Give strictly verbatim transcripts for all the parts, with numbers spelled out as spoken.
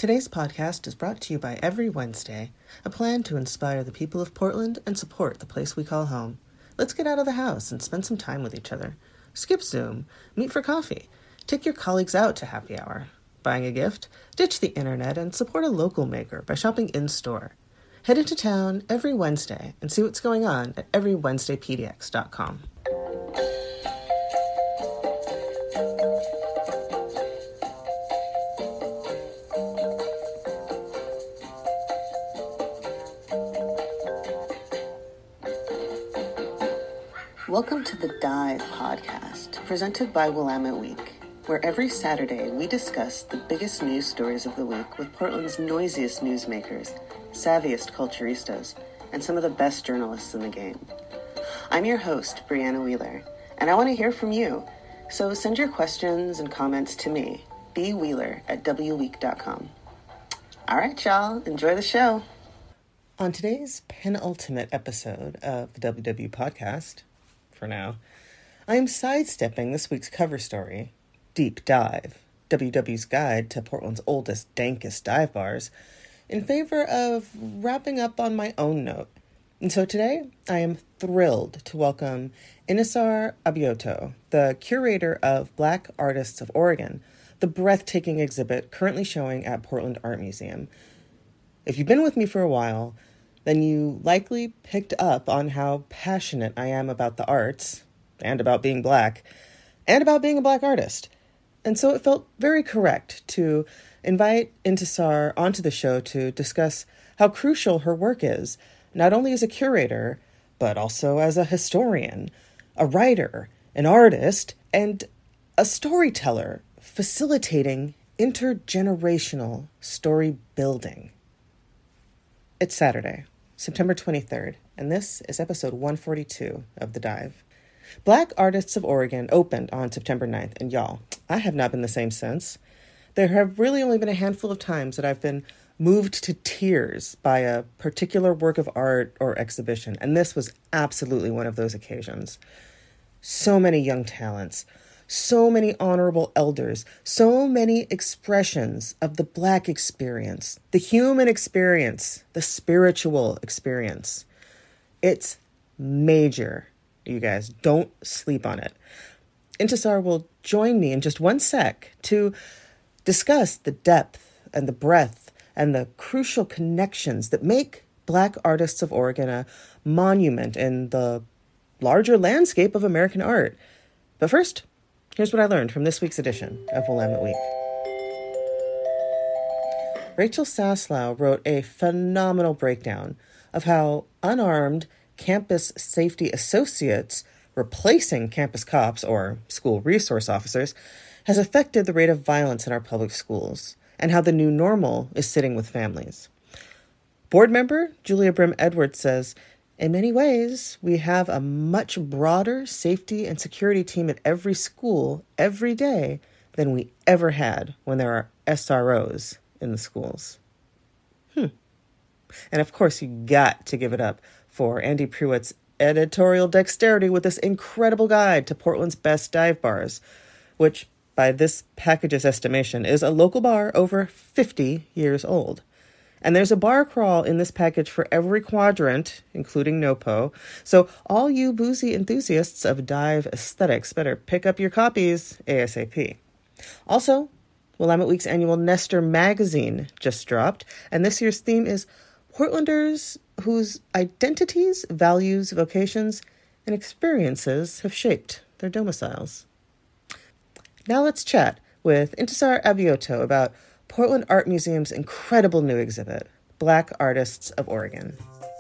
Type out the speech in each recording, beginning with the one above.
Today's podcast is brought to you by Every Wednesday, a plan to inspire the people of Portland and support the place we call home. Let's get out of the house and spend some time with each other. Skip Zoom, meet for coffee, take your colleagues out to happy hour. Buying a gift? Ditch the internet and support a local maker by shopping in-store. Head into town every Wednesday and see what's going on at every wednesday p d x dot com. Welcome to the Dive podcast, presented by Willamette Week, where every Saturday we discuss the biggest news stories of the week with Portland's noisiest newsmakers, savviest culturistas, and some of the best journalists in the game. I'm your host, Brianna Wheeler, and I want to hear from you, so send your questions and comments to me, b wheeler at w week dot com. All right, y'all, enjoy the show. On today's penultimate episode of the W W podcast, for now, I am sidestepping this week's cover story, Deep Dive, W W's guide to Portland's oldest, dankest dive bars, in favor of wrapping up on my own note. And so today, I am thrilled to welcome Intisar Abioto, the curator of Black Artists of Oregon, the breathtaking exhibit currently showing at Portland Art Museum. If you've been with me for a while, then you likely picked up on how passionate I am about the arts, and about being Black, and about being a Black artist. And so it felt very correct to invite Intisar onto the show to discuss how crucial her work is, not only as a curator, but also as a historian, a writer, an artist, and a storyteller, facilitating intergenerational story building. It's Saturday, September twenty-third, and this is episode one forty-two of The Dive. Black Artists of Oregon opened on September ninth, and y'all, I have not been the same since. There have really only been a handful of times that I've been moved to tears by a particular work of art or exhibition, and this was absolutely one of those occasions. So many young talents, so many honorable elders, so many expressions of the Black experience, the human experience, the spiritual experience. It's major, you guys. Don't sleep on it. Intisar will join me in just one sec to discuss the depth and the breadth and the crucial connections that make Black Artists of Oregon a monument in the larger landscape of American art. But first, here's what I learned from this week's edition of Willamette Week. Rachel Saslow wrote a phenomenal breakdown of how unarmed campus safety associates replacing campus cops or school resource officers has affected the rate of violence in our public schools and how the new normal is sitting with families. Board member Julia Brim Edwards says, in many ways, we have a much broader safety and security team at every school every day than we ever had when there are S R Os in the schools. Hmm. And of course, you got to give it up for Andy Pruitt's editorial dexterity with this incredible guide to Portland's best dive bars, which, by this package's estimation, is a local bar over fifty years old. And there's a bar crawl in this package for every quadrant, including NOPO. So all you boozy enthusiasts of dive aesthetics better pick up your copies ASAP. Also, Willamette Week's annual Nestor magazine just dropped, and this year's theme is Portlanders whose identities, values, vocations, and experiences have shaped their domiciles. Now let's chat with Intisar Abioto about Portland Art Museum's incredible new exhibit, Black Artists of Oregon.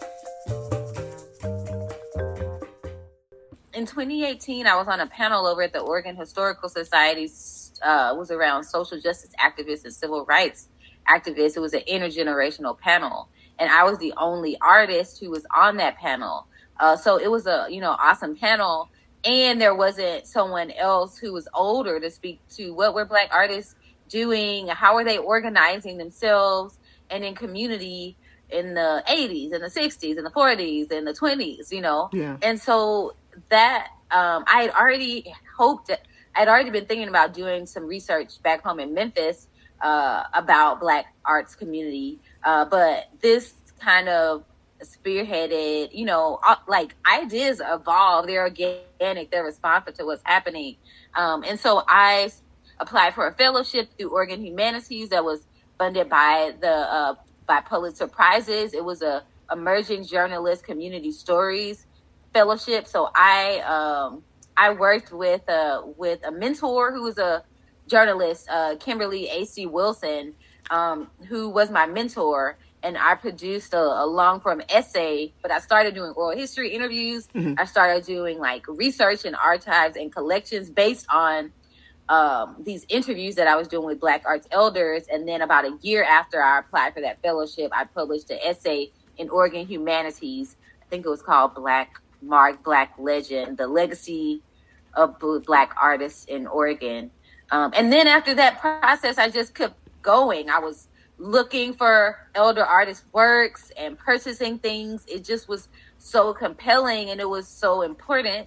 In twenty eighteen, I was on a panel over at the Oregon Historical Society's, uh, was around social justice activists and civil rights activists. It was an intergenerational panel. And I was the only artist who was on that panel. Uh, so it was a, you know, awesome panel. And there wasn't someone else who was older to speak to what were Black artists doing, how are they organizing themselves and in community in the eighties and the sixties and the forties and the twenties, you know? Yeah. And so that, um, I had already hoped that I'd already been thinking about doing some research back home in Memphis uh, about Black arts community. Uh, but this kind of spearheaded, you know, like ideas evolve, they're organic, they're responsive to what's happening. Um, and so I applied for a fellowship through Oregon Humanities that was funded by the uh, by Pulitzer Prizes. It was a Emerging Journalist Community Stories Fellowship. So I um, I worked with uh, with a mentor who was a journalist, uh, Kimberly A C Wilson, um, who was my mentor. And I produced a, a long form essay, but I started doing oral history interviews. Mm-hmm. I started doing like research and archives and collections based on um, these interviews that I was doing with Black arts elders. And then about a year after I applied for that fellowship, I published an essay in Oregon Humanities. I think it was called Black Mark, Black Legend, the legacy of Black artists in Oregon. Um, and then after that process, I just kept going. I was looking for elder artist works and purchasing things. It just was so compelling and it was so important.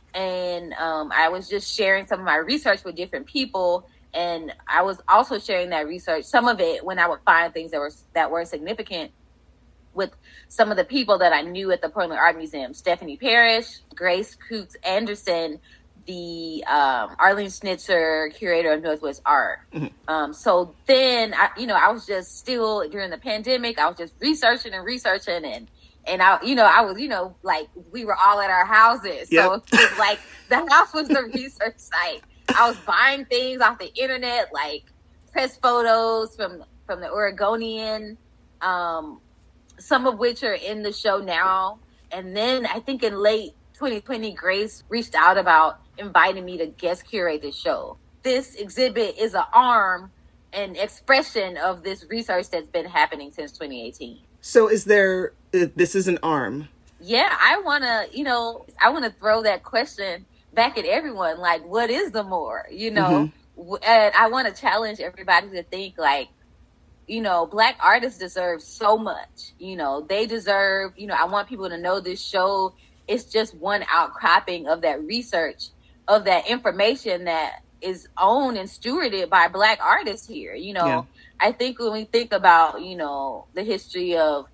And um, I was just sharing some of my research with different people. And I was also sharing that research, some of it when I would find things that were that were significant, with some of the people that I knew at the Portland Art Museum. Stephanie Parrish, Grace Coots Anderson, the um, Arlene Schnitzer, curator of Northwest Art. Mm-hmm. Um, so then, I, you know, I was just still during the pandemic, I was just researching and researching and, and I, you know, I was, you know, like we were all at our houses. Yep. So it was like the house was the research site. I was buying things off the internet, like press photos from, from the Oregonian, um, some of which are in the show now. And then I think in late twenty twenty, Grace reached out about inviting me to guest curate the show. This exhibit is an arm and expression of this research that's been happening since twenty eighteen. So is there, uh, this is an arm? Yeah, I want to, you know, I want to throw that question back at everyone. Like, what is the more, you know? Mm-hmm. And I want to challenge everybody to think like, you know, Black artists deserve so much. You know, they deserve, you know, I want people to know this show is just one outcropping of that research, of that information that is owned and stewarded by Black artists here. You know, yeah. I think when we think about, you know, the history of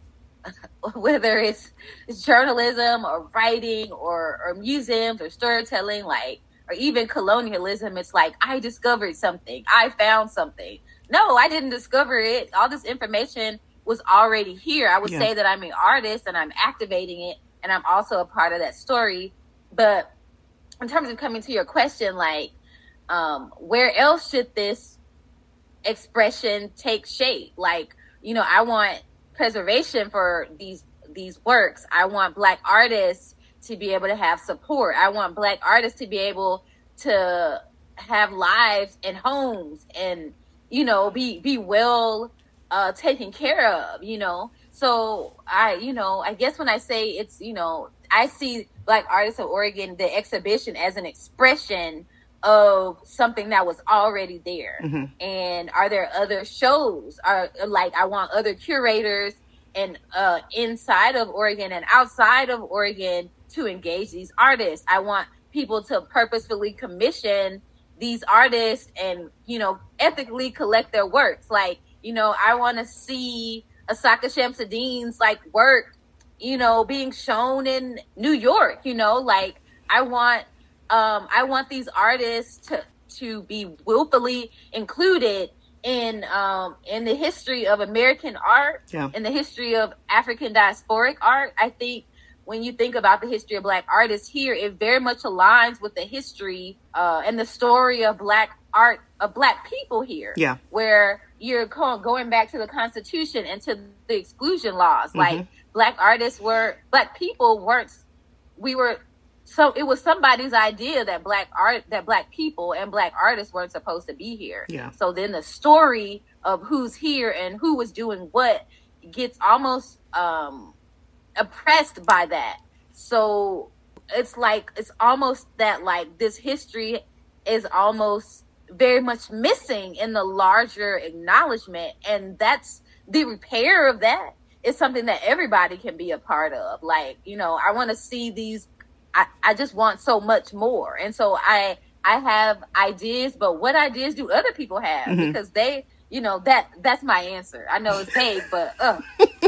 whether it's journalism or writing or, or museums or storytelling, like, or even colonialism, it's like, I discovered something. I found something. No, I didn't discover it. All this information was already here. I would yeah. say that I'm an artist and I'm activating it. And I'm also a part of that story. But in terms of coming to your question, like, um, where else should this expression take shape? Like, you know, I want preservation for these these works. I want Black artists to be able to have support. I want Black artists to be able to have lives and homes and, you know, be be well uh, taken care of, you know. So I, you know, I guess when I say it's, you know, I see Black Artists of Oregon, the exhibition, as an expression of something that was already there. Mm-hmm. And are there other shows? Are like, I want other curators and uh, inside of Oregon and outside of Oregon to engage these artists. I want people to purposefully commission these artists and, you know, ethically collect their works. Like, you know, I want to see Asaka Shamsuddin's like work, you know, being shown in New York, you know, like I want, um, I want these artists to, to be willfully included in, um, in the history of American art, yeah. in the history of African diasporic art. I think when you think about the history of Black artists here, it very much aligns with the history, uh, and the story of Black art, of Black people here. Yeah. Where you're going back to the Constitution and to the exclusion laws. Mm-hmm. Like, Black artists were, Black people weren't, we were, so it was somebody's idea that Black art, that Black people and Black artists weren't supposed to be here. Yeah. So then the story of who's here and who was doing what gets almost um, oppressed by that. So it's like, it's almost that like this history is almost very much missing in the larger acknowledgement. And that's the repair of that is something that everybody can be a part of. Like, you know, I want to see these, I, I just want so much more. And so I, I have ideas, but what ideas do other people have? Mm-hmm. Because they, you know, that that's my answer. I know it's vague, but uh.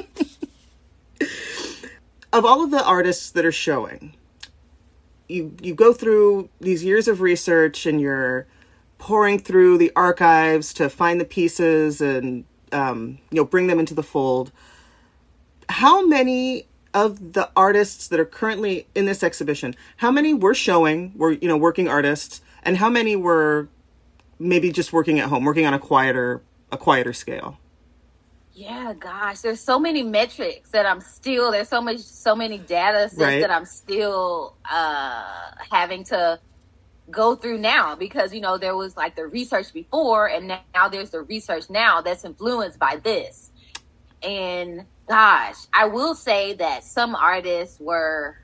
Of all of the artists that are showing, you you go through these years of research and you're pouring through the archives to find the pieces and um, you know, bring them into the fold. How many of the artists that are currently in this exhibition, how many were showing, were, you know, working artists, and how many were maybe just working at home, working on a quieter, a quieter scale? Yeah, gosh, there's so many metrics that I'm still, there's so much, so many data sets right. that I'm still uh, having to go through now, because, you know, there was like the research before, and now there's the research now that's influenced by this. And gosh, I will say that some artists were,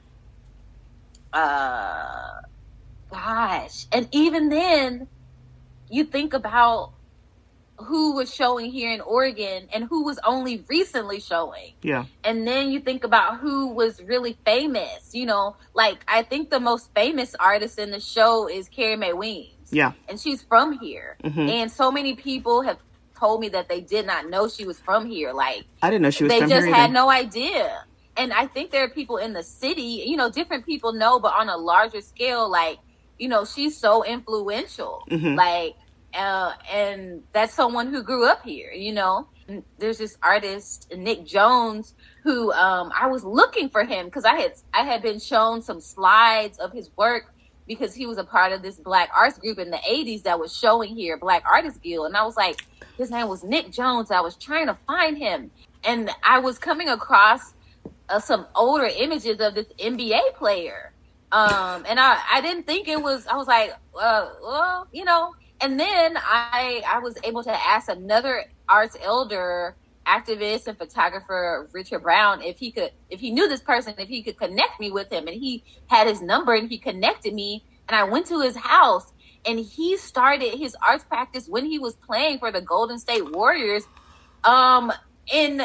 uh, gosh, and even then, you think about who was showing here in Oregon and who was only recently showing. Yeah. And then you think about who was really famous, you know, like I think the most famous artist in the show is Carrie Mae Weems. Yeah. And she's from here. Mm-hmm. And so many people have told me that they did not know she was from here. Like, I didn't know she was they from here. They just had no idea. And I think there are people in the city, you know, different people know, but on a larger scale, like, you know, she's so influential. Mm-hmm. Like, Uh, and that's someone who grew up here, you know. There's this artist, Nick Jones, who um, I was looking for him because I had I had been shown some slides of his work because he was a part of this Black arts group in the eighties that was showing here, Black Artists Guild. And I was like, his name was Nick Jones. I was trying to find him. And I was coming across uh, some older images of this N B A player. Um, and I, I didn't think it was, I was like, uh, well, you know. And then I I was able to ask another arts elder, activist and photographer, Richard Brown, if he could, if he knew this person, if he could connect me with him. And he had his number and he connected me. And I went to his house and he started his arts practice when he was playing for the Golden State Warriors. Um, in,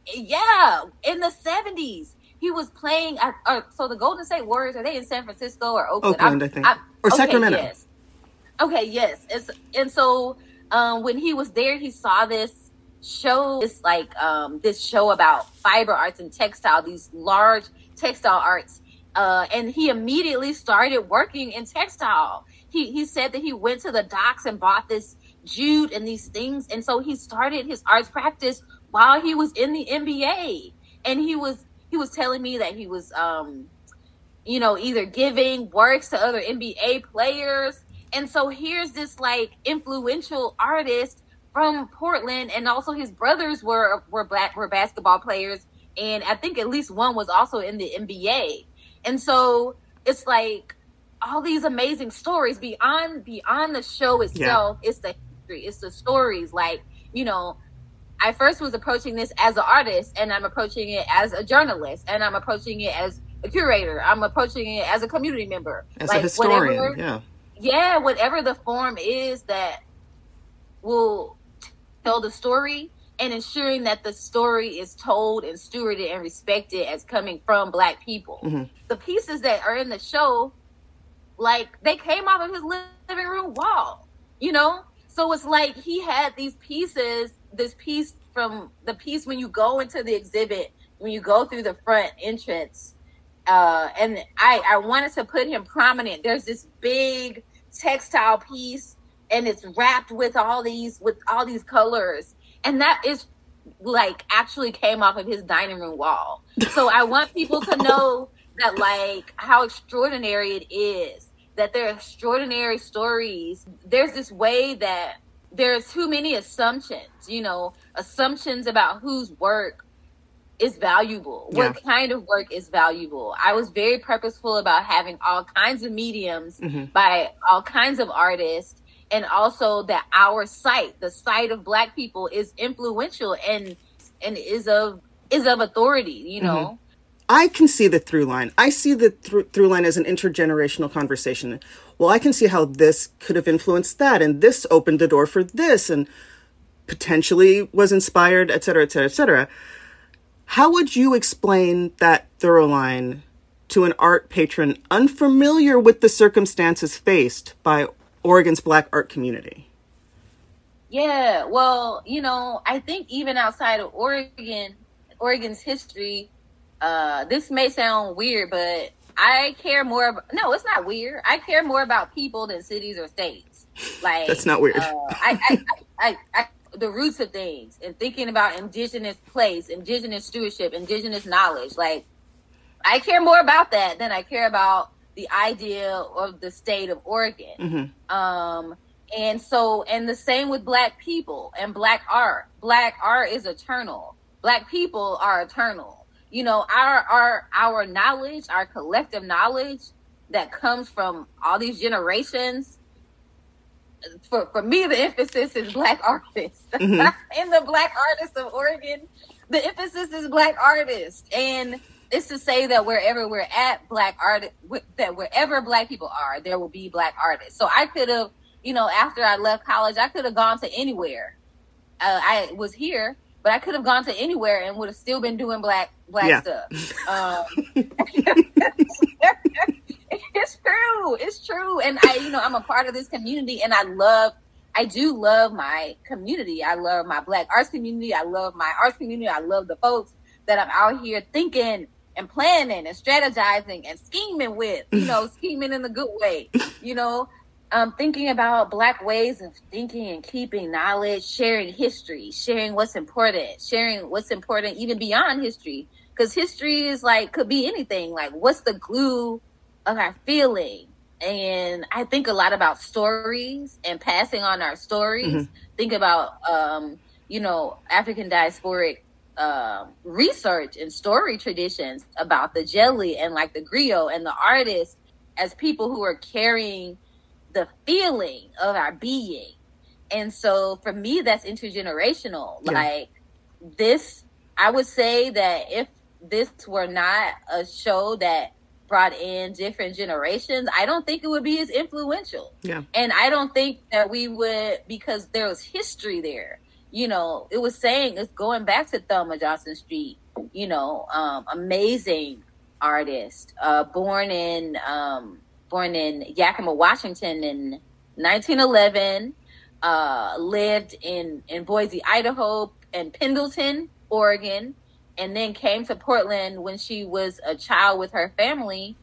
yeah, in the seventies. He was playing, at, uh, so the Golden State Warriors, are they in San Francisco or Oakland? Oakland, I'm, I think. I'm, or okay, Sacramento. Yes. Okay, yes. It's, and so um, when he was there, he saw this show, this like um, this show about fiber arts and textile, these large textile arts. Uh, and he immediately started working in textile. He he said that he went to the docks and bought this jute and these things. And so he started his arts practice while he was in the N B A. And he was he was telling me that he was, um, you know, either giving works to other N B A players. And so here's this like influential artist from Portland, and also his brothers were were black were basketball players, and I think at least one was also in the N B A. And so it's like all these amazing stories beyond beyond the show itself. Yeah. It's the history, it's the stories. Like, you know, I first was approaching this as an artist, and I'm approaching it as a journalist, and I'm approaching it as a curator. I'm approaching it as a community member, as like, a historian. Whatever, yeah. Yeah, whatever the form is that will tell the story, and ensuring that the story is told and stewarded and respected as coming from Black people. Mm-hmm. The pieces that are in the show, like, they came off of his living room wall, you know? So it's like he had these pieces, this piece from the piece when you go into the exhibit, when you go through the front entrance, Uh, and I, I wanted to put him prominent. There's this big textile piece, and it's wrapped with all these with all these colors, and that is like actually came off of his dining room wall. So I want people to know that, like, how extraordinary it is, that there are extraordinary stories. There's this way that there's too many assumptions, you know, assumptions about whose work is valuable. Yeah. What kind of work is valuable? I was very purposeful about having all kinds of mediums mm-hmm. by all kinds of artists, and also that our site, the site of Black people, is influential and and is of is of authority, you know. Mm-hmm. I can see the through line. I see the th- through line as an intergenerational conversation. Well, I can see how this could have influenced that, and this opened the door for this, and potentially was inspired, et cetera, et cetera, et cetera. How would you explain that through line to an art patron unfamiliar with the circumstances faced by Oregon's Black art community? Yeah, well, you know, I think even outside of Oregon, Oregon's history, uh, this may sound weird, but I care more about, no, it's not weird. I care more about people than cities or states. Like, that's not weird. Uh, I, I, I, I, I, the roots of things and thinking about indigenous place, indigenous stewardship, indigenous knowledge. Like, I care more about that than I care about the idea of the state of Oregon. Mm-hmm. Um, and so, and the same with Black people and Black art. Black art is eternal. Black people are eternal. You know, our our our knowledge, our collective knowledge that comes from all these generations. For for me, the emphasis is Black artists. Mm-hmm. And the Black artists of Oregon, the emphasis is Black artists. And it's to say that wherever we're at, Black art, that wherever Black people are, there will be Black artists. So I could have, you know, after I left college, I could have gone to anywhere. Uh, I was here, but I could have gone to anywhere and would have still been doing black black yeah. stuff. Um, it's true. It's true. And I, you know, I'm a part of this community, and I love, I do love my community. I love my Black arts community. I love my arts community. I love the folks that I'm out here thinking and planning and strategizing and scheming with, you know, scheming in the good way, you know, um, thinking about Black ways of thinking and keeping knowledge, sharing history, sharing what's important, sharing what's important even beyond history. Because history is like, could be anything. Like, what's the glue of our feeling? And I think a lot about stories and passing on our stories. Mm-hmm. Think about, um, you know, African diasporic um, research and story traditions about the jelly and like the griot and the artists as people who are carrying the feeling of our being. And so for me, that's intergenerational. Yeah. Like this, I would say that if this were not a show that brought in different generations, I don't think it would be as influential. Yeah. And I don't think that we would, because there was history there. You know, it was saying, it's going back to Thelma Johnson Street, you know, um, amazing artist, uh, born in, um, born in Yakima, Washington in nineteen eleven, uh, lived in, in Boise, Idaho, and Pendleton, Oregon, and then came to Portland when she was a child with her family,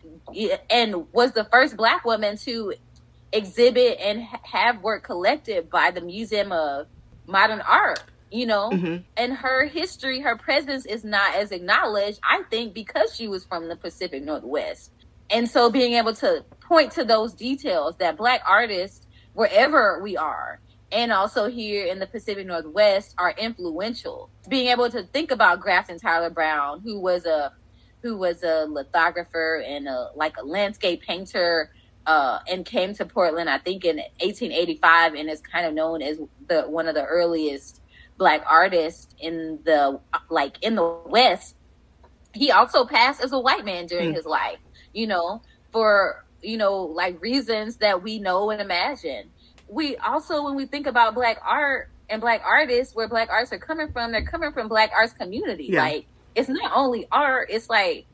and was the first Black woman to exhibit and have work collected by the Museum of Modern Art, you know. Mm-hmm. And her history, her presence is not as acknowledged, I think, because she was from the Pacific Northwest. And so being able to point to those details that Black artists, wherever we are, and also here in the Pacific Northwest, are influential. Being able to think about Grafton Tyler Brown, who was a who was a lithographer and a, like a landscape painter, uh, and came to Portland, I think, in eighteen eighty-five, and is kind of known as the one of the earliest Black artists in the like in the West. He also passed as a white man during mm. his life, you know, for you know like reasons that we know and imagine. We also, when we think about Black art and Black artists, where Black artists are coming from, they're coming from Black arts community. Yeah. Like, it's not only art, it's like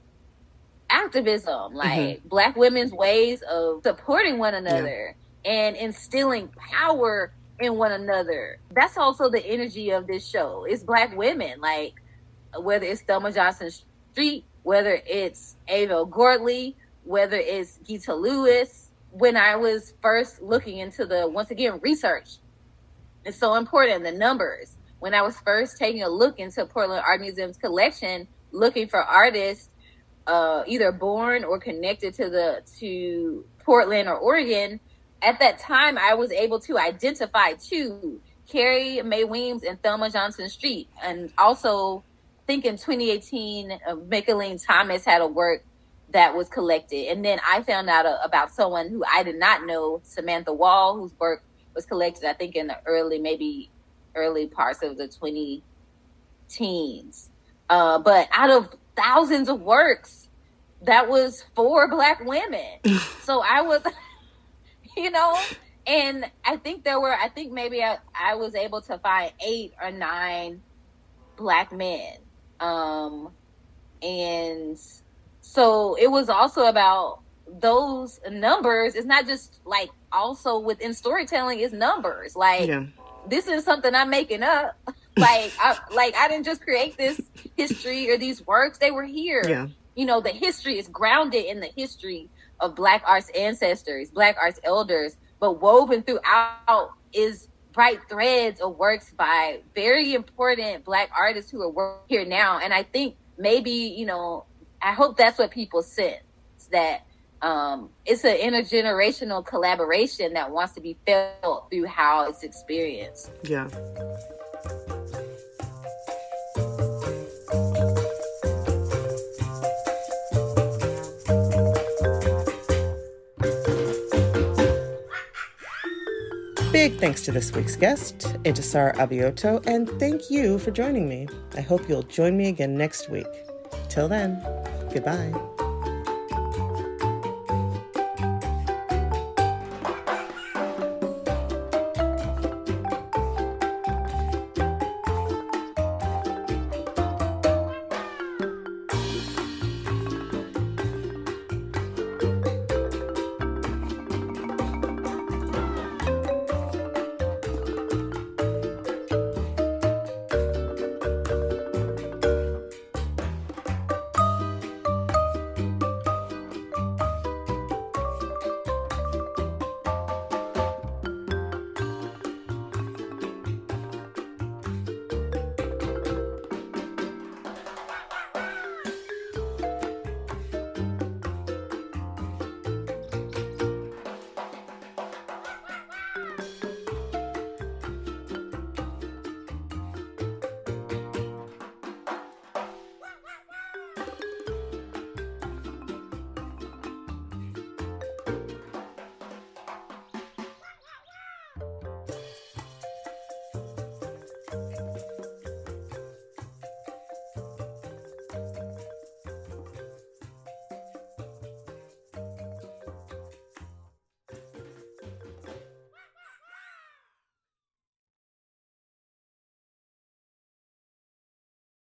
activism, like mm-hmm. Black women's ways of supporting one another yeah. and instilling power in one another. That's also the energy of this show. It's Black women, like whether it's Thelma Johnson Street, whether it's Ava Gordley, whether it's Gita Lewis. When I was first looking into the, once again, research, it's so important, the numbers. When I was first taking a look into Portland Art Museum's collection, looking for artists uh, either born or connected to the to Portland or Oregon, at that time I was able to identify two, Carrie Mae Weems and Thelma Johnson Street. And also, I think in twenty eighteen, uh, Micheline Thomas had a work that was collected. And then I found out a, about someone who I did not know, Samantha Wall, whose work was collected, I think, in the early, maybe early parts of the twenty teens. Uh, but out of thousands of works, that was four Black women. So I was, you know, and I think there were, I think maybe I, I was able to find eight or nine Black men. Um, and so it was also about those numbers. It's not just like also within storytelling, it's numbers. Like yeah. this is something I'm making up. like, I, like I didn't just create this history or these works. They were here. Yeah. You know, the history is grounded in the history of Black arts ancestors, Black arts elders, but woven throughout is bright threads of works by very important Black artists who are working here now. And I think maybe, you know, I hope that's what people sense, that um, it's an intergenerational collaboration that wants to be felt through how it's experienced. Yeah. Big thanks to this week's guest, Intisar Abioto, and thank you for joining me. I hope you'll join me again next week. Till then, goodbye.